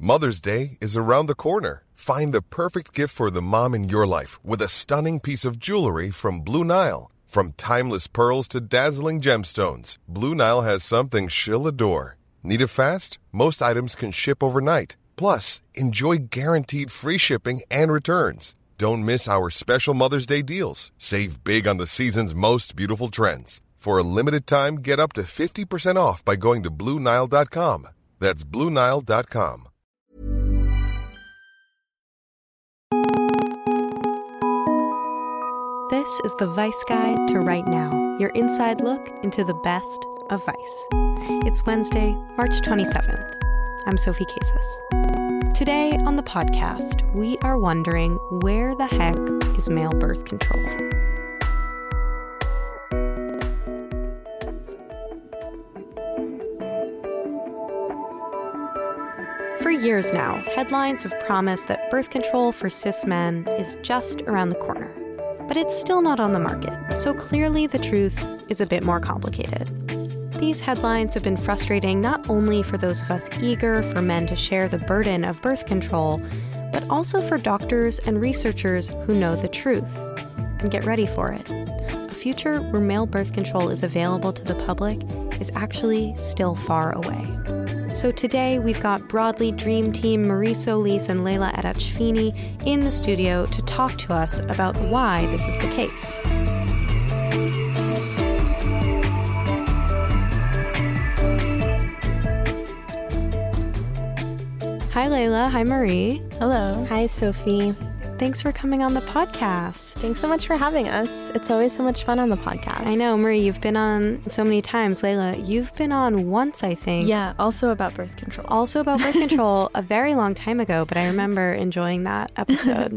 Mother's Day is around the corner. Find the perfect gift for the mom in your life with a stunning piece of jewelry from Blue Nile. From timeless pearls to dazzling gemstones, Blue Nile has something she'll adore. Need it fast? Most items can ship overnight. Plus, enjoy guaranteed free shipping and returns. Don't miss our special Mother's Day deals. Save big on the season's most beautiful trends. For a limited time, get up to 50% off by going to BlueNile.com. That's BlueNile.com. This is the Vice Guide to Right Now, your inside look into the best of Vice. It's Wednesday, March 27th. I'm Sophie Casas. Today on the podcast, we are wondering, where the heck is male birth control? For years now, headlines have promised that birth control for cis men is just around the corner. But it's still not on the market, so clearly the truth is a bit more complicated. These headlines have been frustrating not only for those of us eager for men to share the burden of birth control, but also for doctors and researchers who know the truth. And get ready for it. A future where male birth control is available to the public is actually still far away. So today we've got Broadly Dream Team Marie Solis and Leila Erachfini in the studio to talk to us about why this is the case. Hi Leila, hi Marie. Hello. Hi Sophie. Thanks for coming on the podcast. Thanks so much for having us. It's always so much fun on the podcast. I know, Marie, you've been on so many times. Leila, you've been on once, I think. Yeah, also about birth control. Also about birth control a very long time ago, but I remember enjoying that episode.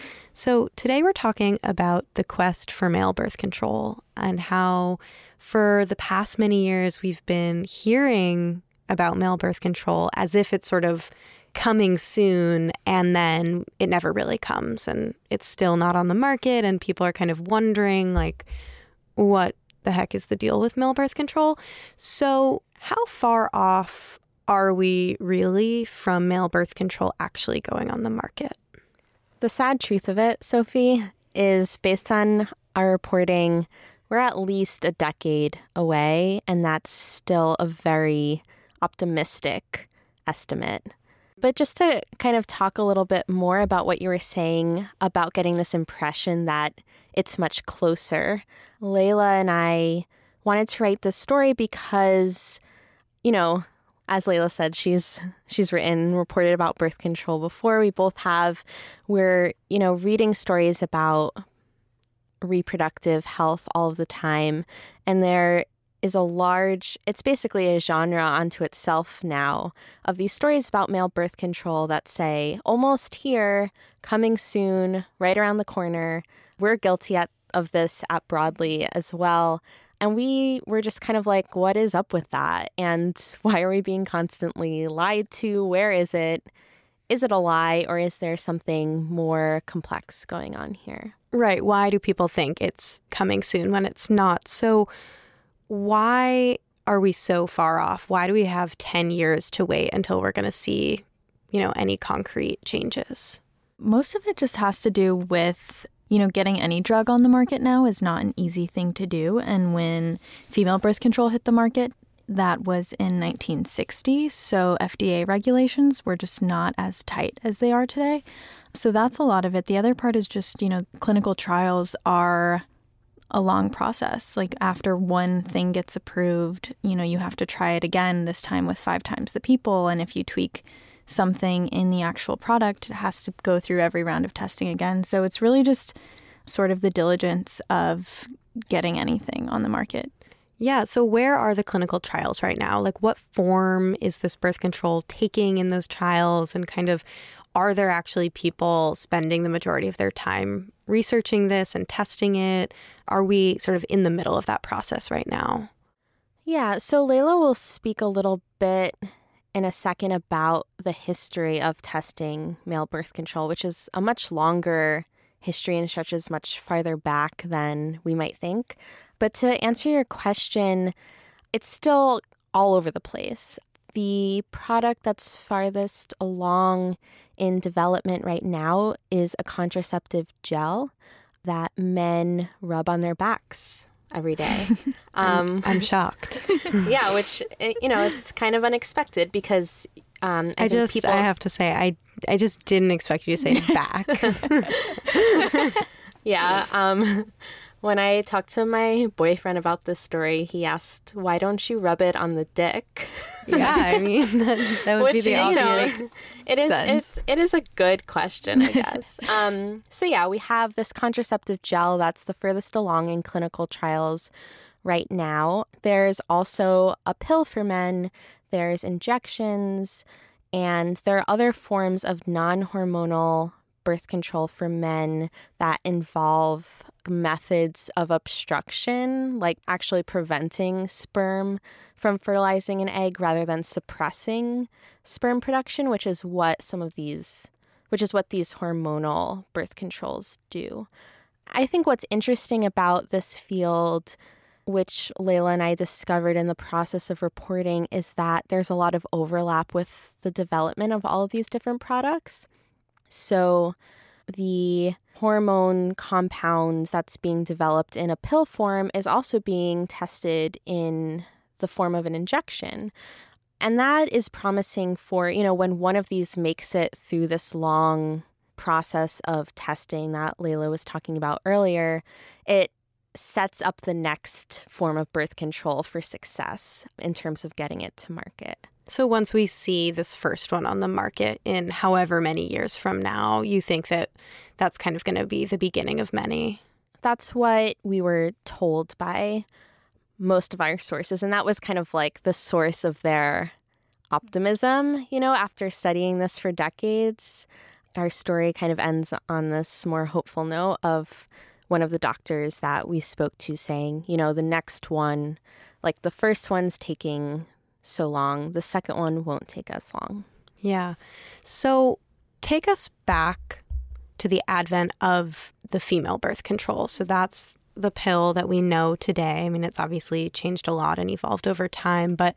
So today we're talking about the quest for male birth control and how for the past many years we've been hearing about male birth control as if it's sort of coming soon, and then it never really comes, and it's still not on the market, and people are kind of wondering, like, what the heck is the deal with male birth control? So how far off are we really from male birth control actually going on the market? The sad truth of it, Sophie, is based on our reporting, we're at least a decade away, and that's still a very optimistic estimate. But just to kind of talk a little bit more about what you were saying about getting this impression that it's much closer, Leila and I wanted to write this story because, you know, as Leila said, she's written and reported about birth control before. We both have. We're, reading stories about reproductive health all of the time. And there is it's basically a genre unto itself now of these stories about male birth control that say, almost here, coming soon, right around the corner. We're guilty of this at Broadly as well. And we were just kind of like, what is up with that? And why are we being constantly lied to? Where is it? Is it a lie, or is there something more complex going on here? Right. Why do people think it's coming soon when it's not? So why are we so far off? Why do we have 10 years to wait until we're going to see, any concrete changes? Most of it just has to do with, getting any drug on the market now is not an easy thing to do. And when female birth control hit the market, that was in 1960. So FDA regulations were just not as tight as they are today. So that's a lot of it. The other part is just, clinical trials are a long process. Like after one thing gets approved, you have to try it again, this time with 5 times the people. And if you tweak something in the actual product, it has to go through every round of testing again. So it's really just sort of the diligence of getting anything on the market. Yeah. So where are the clinical trials right now? Like what form is this birth control taking in those trials? And kind of, are there actually people spending the majority of their time researching this and testing it? Are we sort of in the middle of that process right now? Yeah, so Leila will speak a little bit in a second about the history of testing male birth control, which is a much longer history and stretches much farther back than we might think. But to answer your question, it's still all over the place. The product that's farthest along in development right now is a contraceptive gel that men rub on their backs every day. I'm shocked. Yeah, which, it's kind of unexpected because I have to say, I just didn't expect you to say back. Yeah. When I talked to my boyfriend about this story, he asked, "Why don't you rub it on the dick?" Yeah, I mean, that would be the obvious sense. It is a good question, I guess. So yeah, we have this contraceptive gel that's the furthest along in clinical trials right now. There's also a pill for men. There's injections, and there are other forms of non-hormonal birth control for men that involve methods of obstruction, like actually preventing sperm from fertilizing an egg rather than suppressing sperm production, which is what these hormonal birth controls do. I think what's interesting about this field, which Layla and I discovered in the process of reporting, is that there's a lot of overlap with the development of all of these different products. So the hormone compounds that's being developed in a pill form is also being tested in the form of an injection. And that is promising for, when one of these makes it through this long process of testing that Layla was talking about earlier, it sets up the next form of birth control for success in terms of getting it to market. So once we see this first one on the market in however many years from now, you think that that's kind of going to be the beginning of many? That's what we were told by most of our sources. And that was kind of like the source of their optimism, after studying this for decades. Our story kind of ends on this more hopeful note of one of the doctors that we spoke to saying, the next one, like the first one's taking so long, the second one won't take as long. Yeah. So take us back to the advent of the female birth control. So that's the pill that we know today. I mean, it's obviously changed a lot and evolved over time, but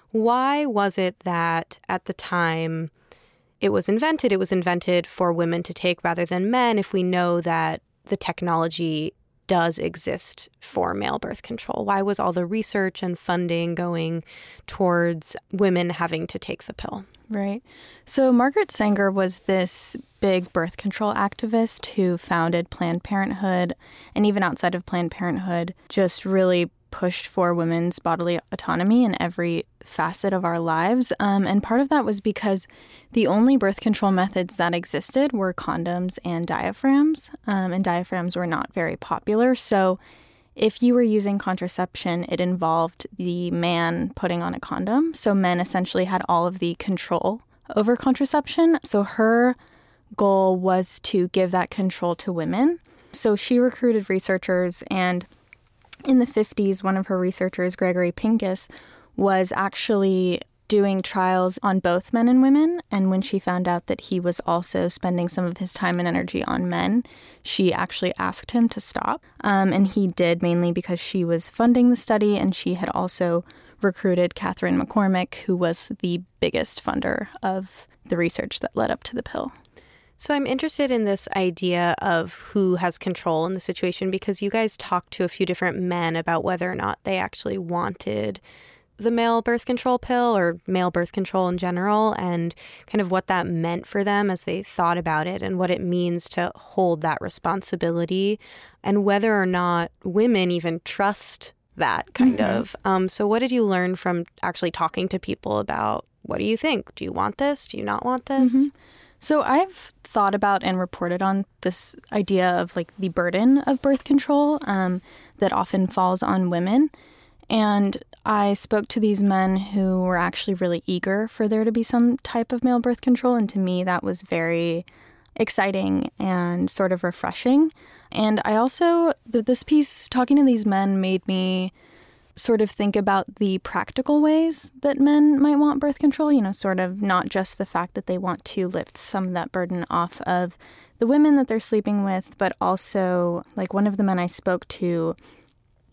why was it that at the time it was invented for women to take rather than men, if we know that the technology does exist for male birth control? Why was all the research and funding going towards women having to take the pill? Right. So Margaret Sanger was this big birth control activist who founded Planned Parenthood, and even outside of Planned Parenthood, just really pushed for women's bodily autonomy in every facet of our lives. And part of that was because the only birth control methods that existed were condoms and diaphragms, and diaphragms were not very popular. So if you were using contraception, it involved the man putting on a condom. So men essentially had all of the control over contraception. So her goal was to give that control to women. So she recruited researchers, and in the 50s, one of her researchers, Gregory Pincus, was actually doing trials on both men and women. And when she found out that he was also spending some of his time and energy on men, she actually asked him to stop. And he did, mainly because she was funding the study, and she had also recruited Catherine McCormick, who was the biggest funder of the research that led up to the pill. So I'm interested in this idea of who has control in the situation, because you guys talked to a few different men about whether or not they actually wanted the male birth control pill or male birth control in general, and kind of what that meant for them as they thought about it and what it means to hold that responsibility, and whether or not women even trust that kind of. So what did you learn from actually talking to people about, what do you think? Do you want this? Do you not want this? So I've thought about and reported on this idea of like the burden of birth control that often falls on women. And I spoke to these men who were actually really eager for there to be some type of male birth control. And to me, that was very exciting and sort of refreshing. And I also, this piece, talking to these men, made me sort of think about the practical ways that men might want birth control, sort of not just the fact that they want to lift some of that burden off of the women that they're sleeping with, but also, like, one of the men I spoke to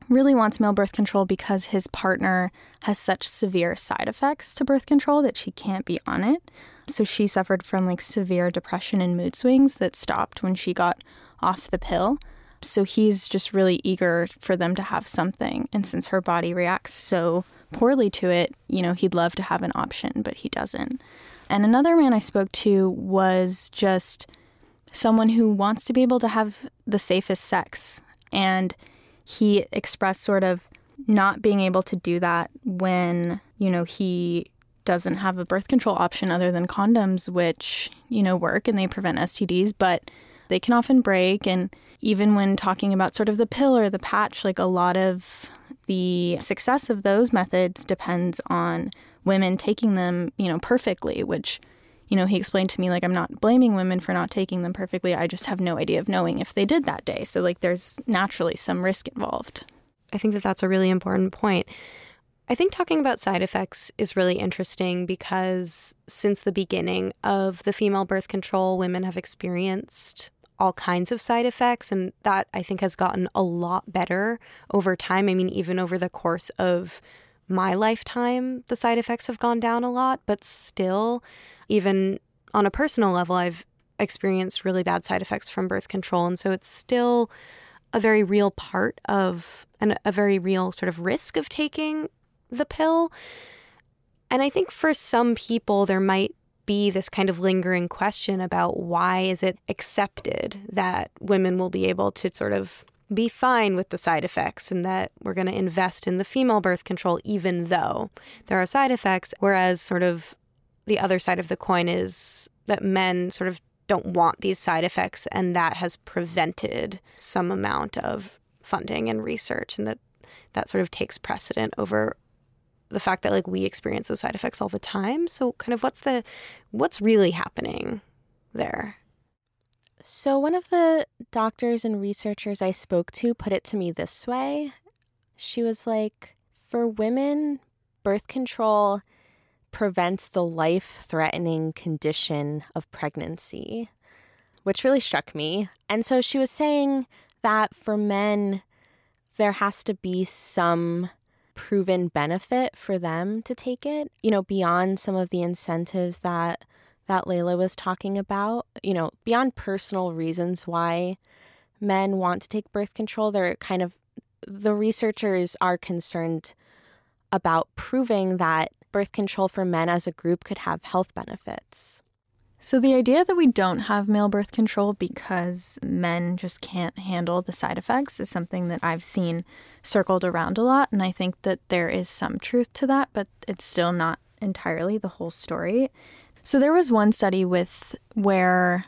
really wants male birth control because his partner has such severe side effects to birth control that she can't be on it. So she suffered from like severe depression and mood swings that stopped when she got off the pill. So he's just really eager for them to have something. And since her body reacts so poorly to it, you know, he'd love to have an option, but he doesn't. And another man I spoke to was just someone who wants to be able to have the safest sex. And he expressed sort of not being able to do that when, you know, he doesn't have a birth control option other than condoms, which, you know, work and they prevent STDs, but they can often break. And even when talking about sort of the pill or the patch, like a lot of the success of those methods depends on women taking them, you know, perfectly, which, you know, he explained to me, like, I'm not blaming women for not taking them perfectly. I just have no idea of knowing if they did that day. So, like, there's naturally some risk involved. I think that that's a really important point. I think talking about side effects is really interesting because since the beginning of the female birth control, women have experienced all kinds of side effects, and that I think has gotten a lot better over time. I mean, even over the course of my lifetime, the side effects have gone down a lot, but still, even on a personal level, I've experienced really bad side effects from birth control. And so it's still a very real part of, and a very real sort of risk of taking the pill. And I think for some people, there might be this kind of lingering question about why is it accepted that women will be able to sort of be fine with the side effects and that we're going to invest in the female birth control even though there are side effects, whereas sort of the other side of the coin is that men sort of don't want these side effects, and that has prevented some amount of funding and research, and that sort of takes precedent over the fact that like we experience those side effects all the time. So kind of what's really happening there? So one of the doctors and researchers I spoke to put it to me this way. She was like, for women, birth control prevents the life-threatening condition of pregnancy, which really struck me. And so she was saying that for men, there has to be some proven benefit for them to take it, you know, beyond some of the incentives that Layla was talking about, you know, beyond personal reasons why men want to take birth control. The researchers are concerned about proving that birth control for men as a group could have health benefits. So the idea that we don't have male birth control because men just can't handle the side effects is something that I've seen circled around a lot. And I think that there is some truth to that, but it's still not entirely the whole story. So there was one study where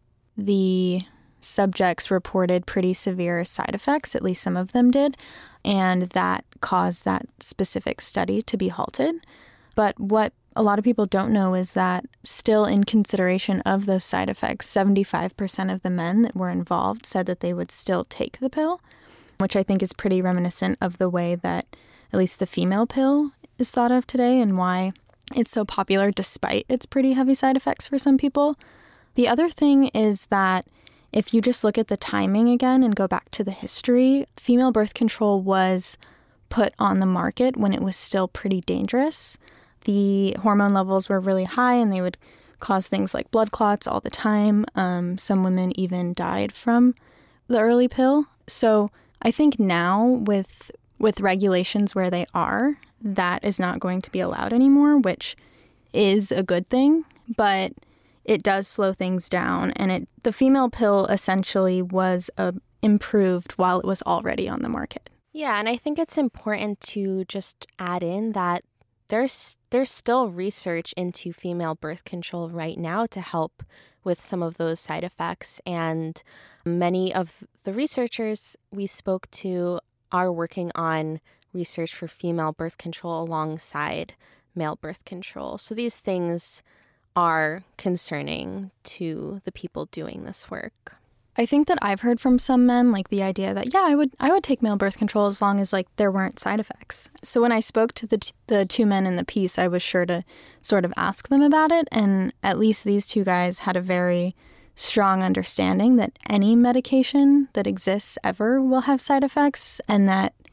the subjects reported pretty severe side effects, at least some of them did, and that caused that specific study to be halted. But what a lot of people don't know is that still in consideration of those side effects, 75% of the men that were involved said that they would still take the pill, which I think is pretty reminiscent of the way that at least the female pill is thought of today and why it's so popular despite its pretty heavy side effects for some people. The other thing is that if you just look at the timing again and go back to the history, female birth control was put on the market when it was still pretty dangerous. The hormone levels were really high and they would cause things like blood clots all the time. Some women even died from the early pill. So I think now with regulations where they are, that is not going to be allowed anymore, which is a good thing, but it does slow things down. And the female pill essentially was improved while it was already on the market. Yeah, and I think it's important to just add in that there's still research into female birth control right now to help with some of those side effects. And many of the researchers we spoke to are working on research for female birth control alongside male birth control. So these things are concerning to the people doing this work. I think that I've heard from some men, like the idea that, yeah, I would take male birth control as long as like there weren't side effects. So when I spoke to the two men in the piece, I was sure to sort of ask them about it. And at least these two guys had a very strong understanding that any medication that exists ever will have side effects, and that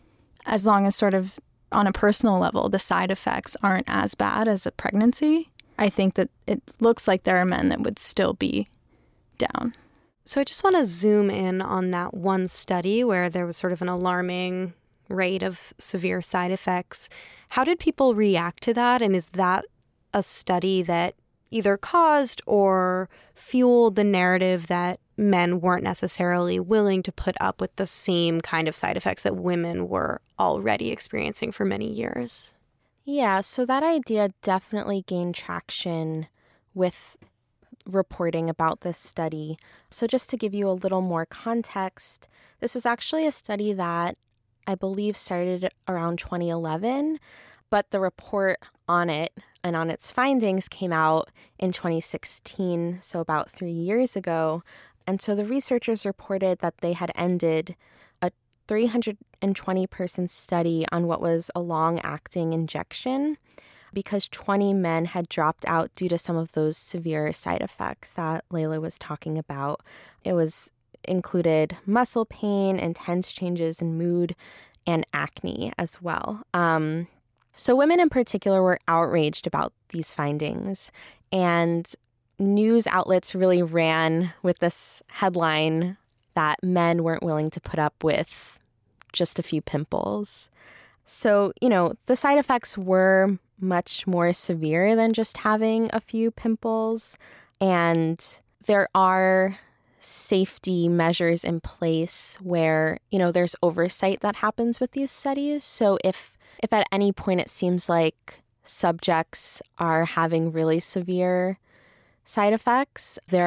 as long as sort of on a personal level, the side effects aren't as bad as a pregnancy, I think that it looks like there are men that would still be down. So I just want to zoom in on that one study where there was sort of an alarming rate of severe side effects. How did people react to that? And is that a study that either caused or fueled the narrative that men weren't necessarily willing to put up with the same kind of side effects that women were already experiencing for many years? Yeah, so that idea definitely gained traction with reporting about this study. So just to give you a little more context, this was actually a study that I believe started around 2011, but the report on it and on its findings came out in 2016, so about 3 years ago. And so the researchers reported that they had ended a 320-person study on what was a long-acting injection because 20 men had dropped out due to some of those severe side effects that Layla was talking about. It was included muscle pain, intense changes in mood, and acne as well. So women in particular were outraged about these findings, and news outlets really ran with this headline that men weren't willing to put up with just a few pimples. So, the side effects were much more severe than just having a few pimples. And there are safety measures in place where, there's oversight that happens with these studies. So if at any point it seems like subjects are having really severe side effects, there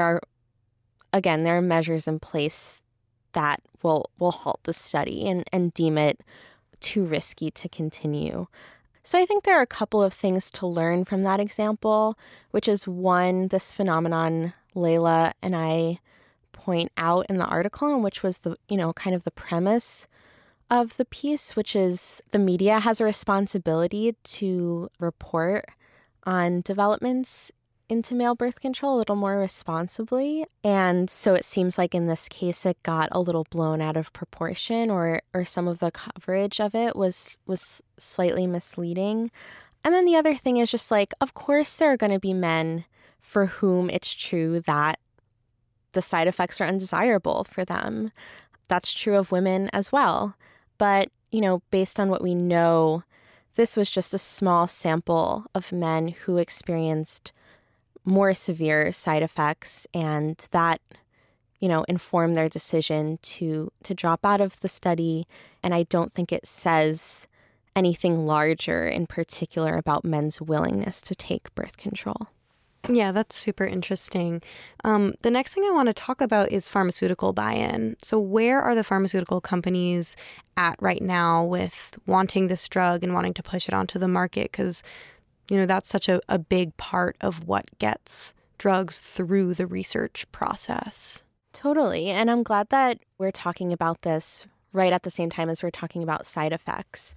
are measures in place that will halt the study and deem it too risky to continue. So I think there are a couple of things to learn from that example, which is one, this phenomenon Layla and I point out in the article, and which was the, kind of the premise of the piece, which is the media has a responsibility to report on developments into male birth control a little more responsibly. And so it seems like in this case, it got a little blown out of proportion, or some of the coverage of it was slightly misleading. And then the other thing is just like, of course, there are going to be men for whom it's true that the side effects are undesirable for them. That's true of women as well. But, based on what we know, this was just a small sample of men who experienced more severe side effects, and that, informed their decision to drop out of the study. And I don't think it says anything larger in particular about men's willingness to take birth control. Yeah, that's super interesting. The next thing I want to talk about is pharmaceutical buy-in. So where are the pharmaceutical companies at right now with wanting this drug and wanting to push it onto the market? Because, that's such a big part of what gets drugs through the research process. Totally. And I'm glad that we're talking about this right at the same time as we're talking about side effects.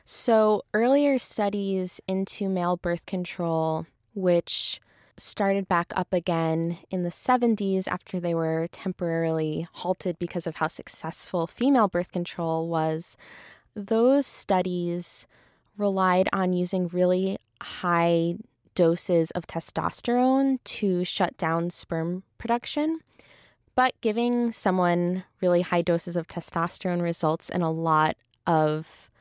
So earlier studies into male birth control, which started back up again in the 70s after they were temporarily halted because of how successful female birth control was, those studies relied on using really high doses of testosterone to shut down sperm production. But giving someone really high doses of testosterone results in a lot of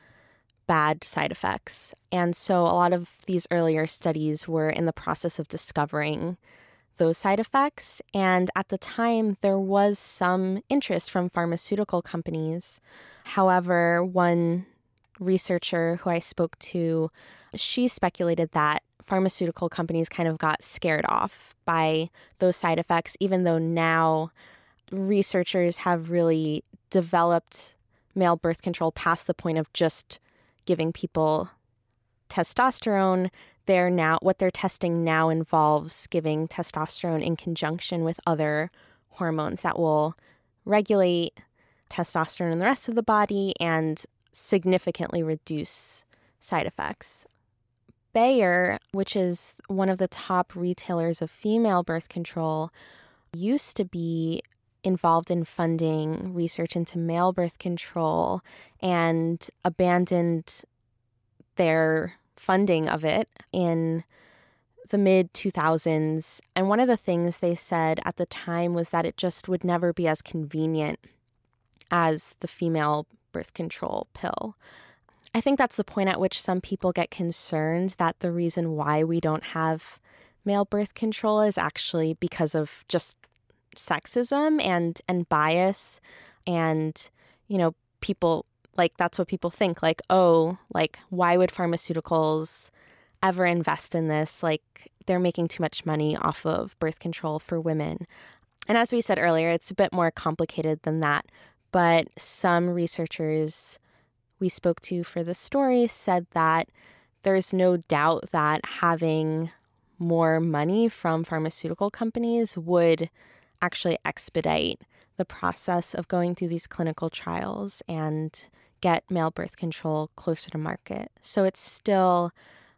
bad side effects. And so a lot of these earlier studies were in the process of discovering those side effects. And at the time, there was some interest from pharmaceutical companies. However, one researcher who I spoke to, she speculated that pharmaceutical companies kind of got scared off by those side effects, even though now researchers have really developed male birth control past the point of just giving people testosterone. What they're testing now involves giving testosterone in conjunction with other hormones that will regulate testosterone in the rest of the body and significantly reduce side effects. Bayer, which is one of the top retailers of female birth control, used to be involved in funding research into male birth control and abandoned their funding of it in the mid-2000s. And one of the things they said at the time was that it just would never be as convenient as the female birth control pill. I think that's the point at which some people get concerned that the reason why we don't have male birth control is actually because of just sexism and bias. And, you know, people, like, that's what people think, like, oh, like, why would pharmaceuticals ever invest in this? Like, they're making too much money off of birth control for women. And as we said earlier, it's a bit more complicated than that. But some researchers we spoke to for the story said that there's no doubt that having more money from pharmaceutical companies would actually expedite the process of going through these clinical trials and get male birth control closer to market. So it's still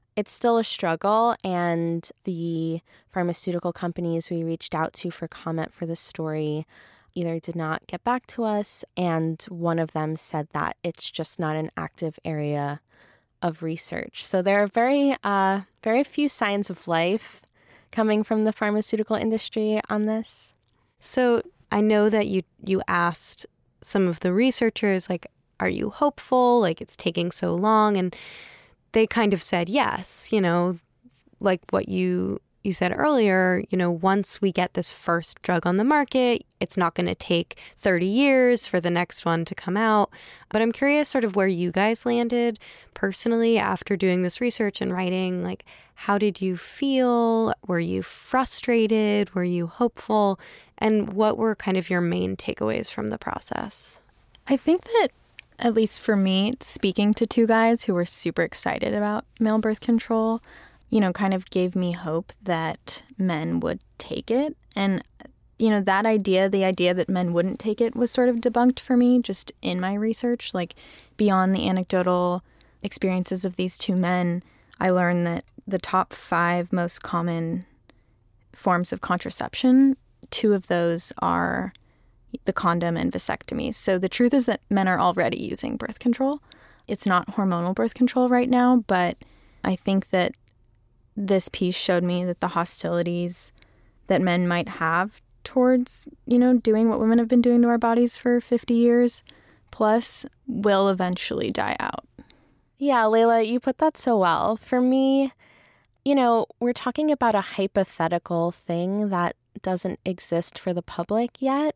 a struggle, and the pharmaceutical companies we reached out to for comment for the story either did not get back to us, and one of them said that it's just not an active area of research. So there are very few signs of life coming from the pharmaceutical industry on this. So I know that you asked some of the researchers, like, are you hopeful? Like, it's taking so long. And they kind of said yes, you know, like what you said earlier, you know, once we get this first drug on the market, it's not going to take 30 years for the next one to come out. But I'm curious sort of where you guys landed personally after doing this research and writing. Like, how did you feel? Were you frustrated? Were you hopeful? And what were kind of your main takeaways from the process? I think that, at least for me, speaking to two guys who were super excited about male birth control, you know, kind of gave me hope that men would take it. And, you know, that idea, the idea that men wouldn't take it, was sort of debunked for me just in my research. Like, beyond the anecdotal experiences of these two men, I learned that the top 5 most common forms of contraception, 2 of those are the condom and vasectomies. So the truth is that men are already using birth control. It's not hormonal birth control right now, but I think that this piece showed me that the hostilities that men might have towards, you know, doing what women have been doing to our bodies for 50 years plus will eventually die out. Yeah, Layla, you put that so well. For me, you know, we're talking about a hypothetical thing that doesn't exist for the public yet.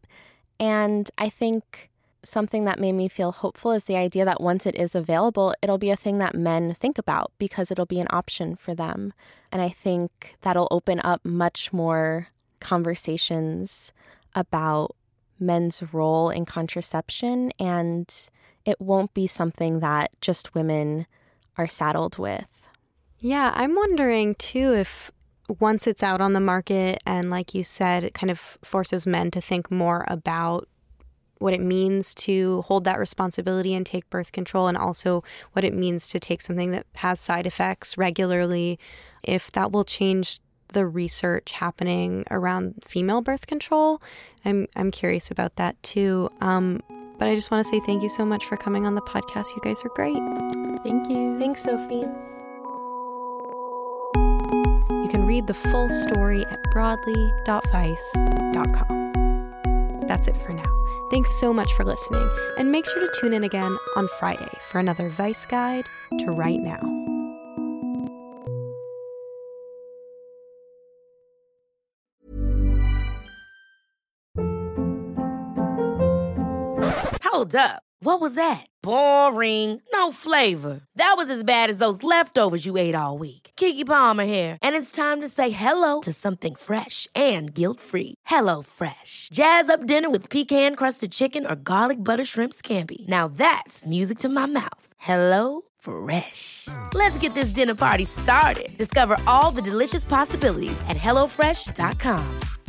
And I think something that made me feel hopeful is the idea that once it is available, it'll be a thing that men think about because it'll be an option for them. And I think that'll open up much more conversations about men's role in contraception, and it won't be something that just women are saddled with. Yeah, I'm wondering too if once it's out on the market and, like you said, it kind of forces men to think more about what it means to hold that responsibility and take birth control, and also what it means to take something that has side effects regularly, if that will change the research happening around female birth control. I'm curious about that too. But I just want to say thank you so much for coming on the podcast. You guys are great. Thank you. Thanks, Sophie. You can read the full story at broadly.vice.com. That's it for now. Thanks so much for listening, and make sure to tune in again on Friday for another Vice Guide to Right Now. Hold up. What was that? Boring. No flavor. That was as bad as those leftovers you ate all week. Keke Palmer here, and it's time to say hello to something fresh and guilt-free. HelloFresh. Jazz up dinner with pecan-crusted chicken or garlic butter shrimp scampi. Now that's music to my mouth. HelloFresh. Let's get this dinner party started. Discover all the delicious possibilities at HelloFresh.com.